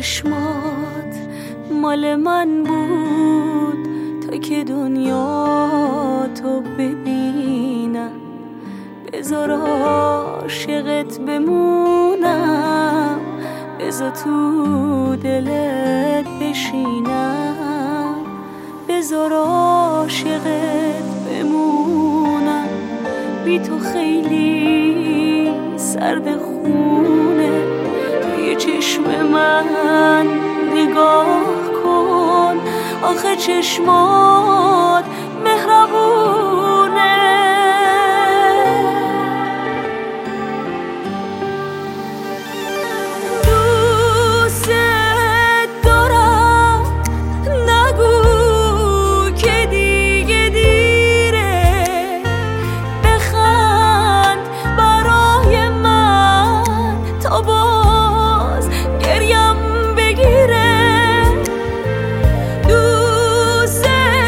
چشمات مال من بود تا که دنیا تو ببینم. بذار عاشقت بمونم، بذار تو دلت بشینم. بذار عاشقت بمونم، بی تو خیلی سرد خونه. توی چشم من نگاه کن، آخه چشمات مهربونه. دوست دارم، نگو که دیگه دیره. بخند برای من تا باز گریم بگیره. دوست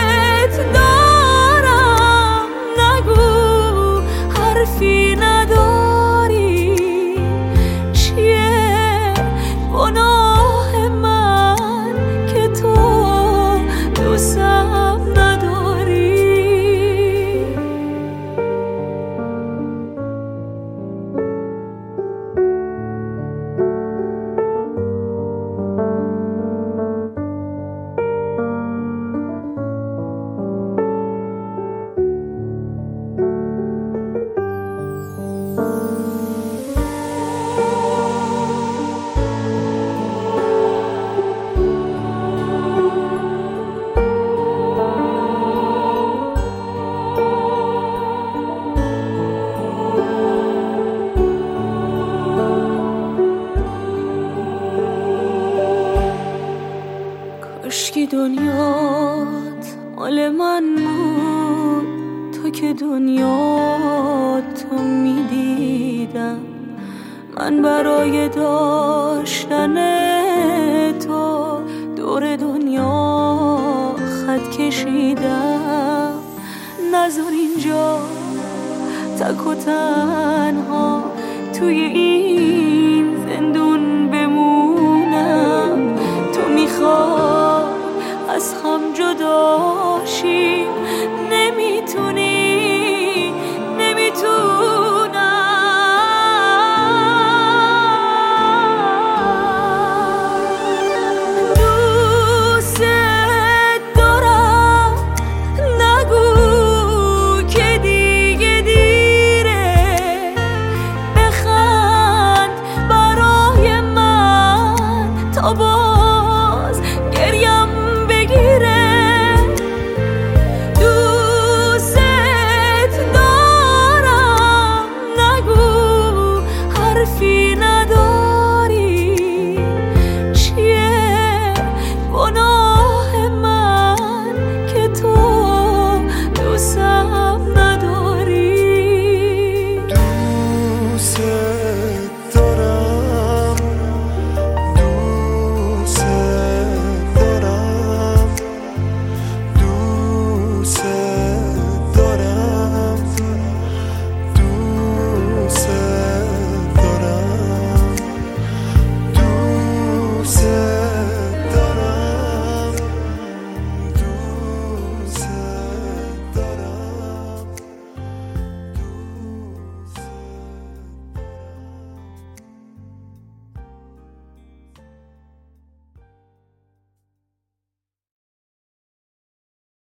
دارم، نگو حرفی نداری. چیه گناه من که تو دوستم نداری؟ کاشکی دنیات مال من بود تا که دنیاتو میدیدم. من برای داشتن تو دور دنیا خط کشیدم. نذار اینجا تک و تنها توی این زندون بمونم. تو میخوای از هم جداشی، نمیتونی، نمیتونم. دوست دارم، نگو که دیگه دیره. بخند برای من تا